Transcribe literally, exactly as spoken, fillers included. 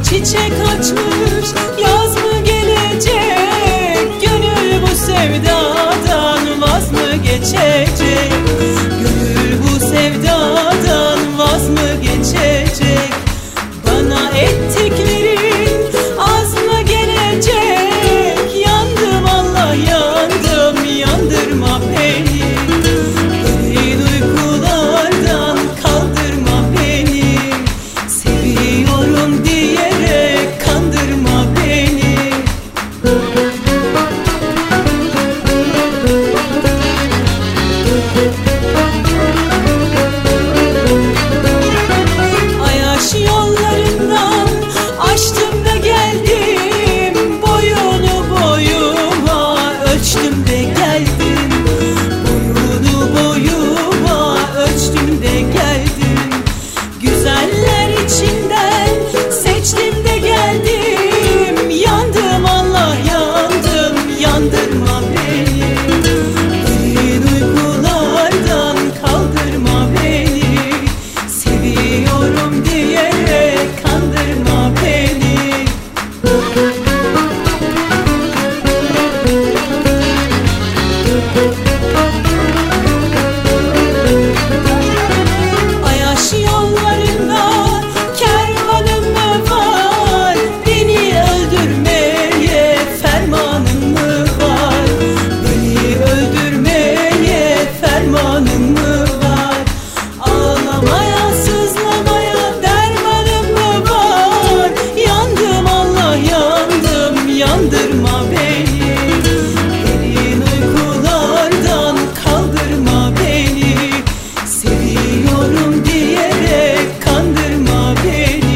çiçek açmış, yaz mı gelecek? Gönül bu sevdadan vaz mı geçecek? Gönül bu sevdadan vaz mı geçecek? Bana ettiklerin az mı gelecek? Yandım Allah yandım, yandırma beni. Derin uykulardan kaldırma beni. Seviyorum diyerek kandırma beni. Ayaş yollarından açtım da geldim, boyunu boyuma ölçtüm de geldim. Boyunu boyuma ölçtüm de geldim. Güzeller içinden seçtim de geldim. Yandım Allah yandım, yandırma beni. Derin uykulardan kaldırma beni. Seviyorum diyerek kandırma beni. Ayaş yollarında kervanım mı var? Beni öldürmeye fermanın mı var? Beni öldürmeye fermanın mı var? Ağlamaya sızlamaya dermanım mı var? Yandım Allah yandım, yandırma beni. Derin uykulardan kaldırma beni. Seviyorum diyerek kandırma beni.